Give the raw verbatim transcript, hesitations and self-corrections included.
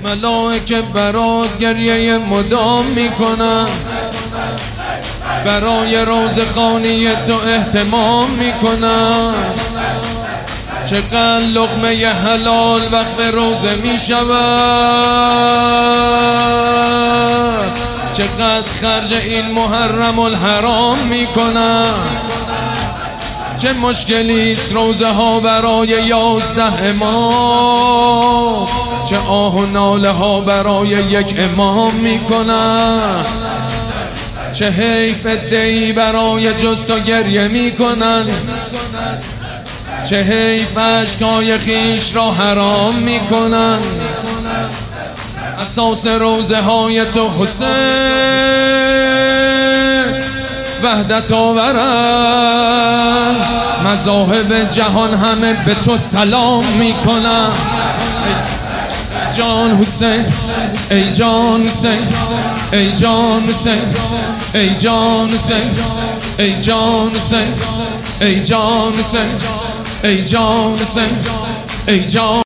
ملائکه برات گریه مدام میکنن، برای روزخوانی تو اهتمام میکنن. چقدر لقمه حلال وقت روزه میشود، چقدر خرج این محرم الحرام میکنن. چه مشکلیست روزه ها برای یازده امام، چه آه و ناله ها برای یک امام میکنن. چه حیف ادعی برای جز تو گریه میکنن، چه حیف اشکای خیش را حرام میکنن. اساس روزه های تو حسین وحدت آورن، مذاهب جهان همه به تو سلام میکنن. جان حسین، ای جان حسین، ای جان حسین، ای جان حسین، ای جان حسین، ای جان حسین، ای جان حسین، ای جان